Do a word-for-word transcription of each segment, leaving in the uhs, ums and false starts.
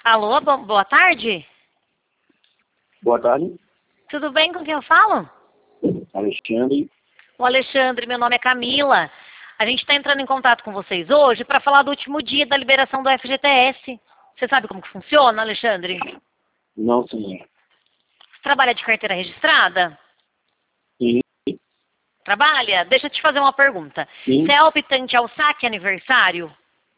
Alô, bo- boa tarde. Boa tarde, Tudo bem com quem eu falo? Alexandre. O Alexandre, meu nome é Camila. A gente está entrando em contato com vocês hoje para falar do último dia da liberação do F G T S. Você sabe como que funciona, Alexandre? Não, senhor. Você trabalha de carteira registrada? Sim, Trabalha? Deixa eu te fazer uma pergunta. sim, Você é optante ao saque aniversário?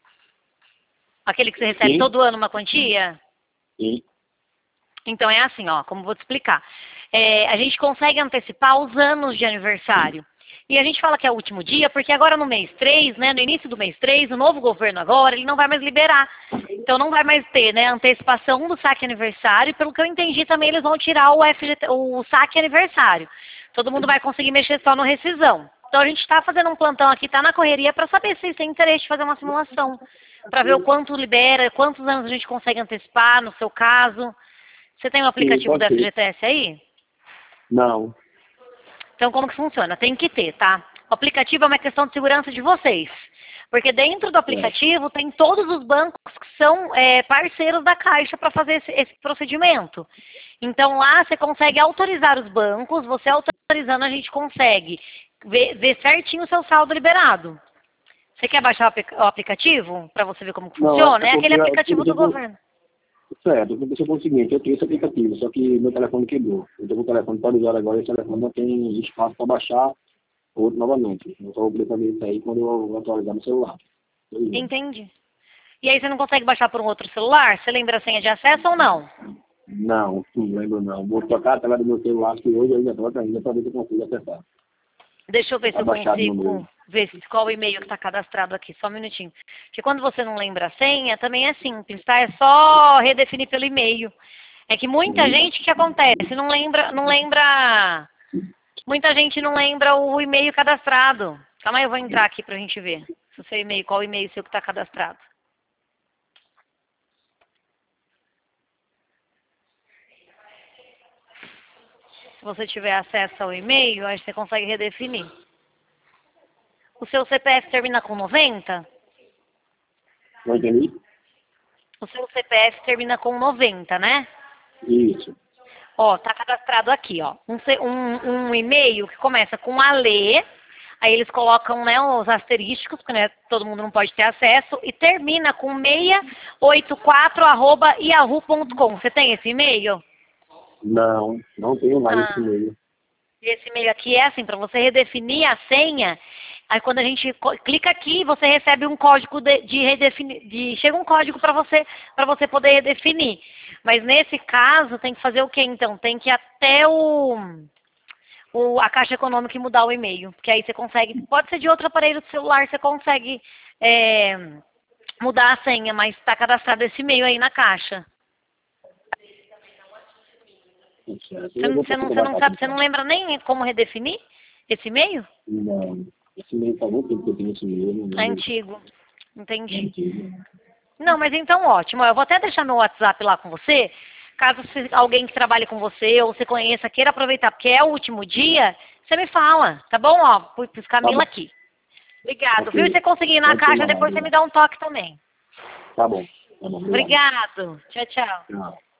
Aquele que você recebe sim, todo ano uma quantia? sim. Então é assim, ó, como vou te explicar. É, a gente consegue antecipar os anos de aniversário. E a gente fala que é o último dia, porque agora no mês três, né, no início do mês três, o novo governo agora, ele não vai mais liberar. Então não vai mais ter, né, antecipação do saque aniversário. E pelo que eu entendi também, eles vão tirar o, F G T, o saque aniversário. Todo mundo vai conseguir mexer só no rescisão. Então a gente está fazendo um plantão aqui, está na correria, para saber se vocês têm interesse de fazer uma simulação. Para ver o quanto libera, quantos anos a gente consegue antecipar, no seu caso. Você tem o aplicativo Sim, do pode ser. F G T S aí? Não, Então, como que funciona? Tem que ter, tá? O aplicativo é uma questão de segurança de vocês. Porque dentro do é. aplicativo tem todos os bancos que são é, parceiros da Caixa para fazer esse, esse procedimento. Então, lá você consegue autorizar os bancos, você autorizando a gente consegue ver, ver certinho o seu saldo liberado. Você quer baixar o apli- o aplicativo para você ver como que Não, funciona? é É aquele porque, é porque aplicativo do você for, governo. certo, porque foi o seguinte, eu tenho esse aplicativo, só que meu telefone quebrou. Eu estou com o telefone para usar agora, esse telefone não tem espaço para baixar outro novamente. Eu só vou poder fazer isso aí quando eu atualizar no celular. Pois é. Entendi. E aí você não consegue baixar por um outro celular? Você lembra a senha de acesso ou não? Não, não lembro não. Vou tocar a tela do meu celular, que hoje eu ainda troco ainda para ver se eu consigo acessar. Deixa eu ver se Está eu baixado no meu. consigo ver se- qual o e-mail que está cadastrado aqui. Só um minutinho. Porque quando você não lembra a senha, também é simples, tá? É só redefinir pelo e-mail. É que muita Sim. gente, o que acontece? Não lembra, não lembra... Muita gente não lembra o e-mail cadastrado. Calma aí, eu vou entrar aqui pra gente ver. Se o seu e-mail, qual o e-mail seu que está cadastrado. Se você tiver acesso ao e-mail, aí você consegue redefinir. O seu C P F termina com noventa? Não entendi? O seu C P F termina com noventa, né? Isso. Ó, tá cadastrado aqui, ó. Um, ce- um, um e-mail que começa com Alê, aí eles colocam, né, os asterísticos, porque né, todo mundo não pode ter acesso, e termina com seiscentos e oitenta e quatro arroba yahoo ponto com. Você tem esse e-mail? Não, não tenho mais esse Ah, e-mail. e esse e-mail aqui é assim, para você redefinir a senha, aí quando a gente co- clica aqui, você recebe um código de, de redefinir, de, chega um código para você, para você poder redefinir. Mas nesse caso, tem que fazer o quê então? Tem que ir até o, o, a Caixa Econômica e mudar o e-mail. Porque aí você consegue, pode ser de outro aparelho do celular, você consegue é, mudar a senha, mas está cadastrado esse e-mail aí na Caixa. Certo. Você, Eu não- vou você, não, precisar você não baixar sabe, você então. não lembra nem como redefinir esse e-mail? Não. Esse e-mail faz muito tempo que eu tenho esse e-mail, não É lembro. antigo. É Entendi. antigo. Não, mas então ótimo. Eu vou até deixar meu WhatsApp lá com você. Caso se- alguém que trabalhe com você ou você conheça queira aproveitar, porque é o último dia, você me fala, tá bom? Ó, pus pus Tá Camila bom. aqui. Obrigado, viu? E Ok. se conseguir ir na Pode ser caixa, depois mandado você me lá. dá um toque também. Tá bom. Tá bom, obrigado. Obrigado. Tchau, tchau. Tchau.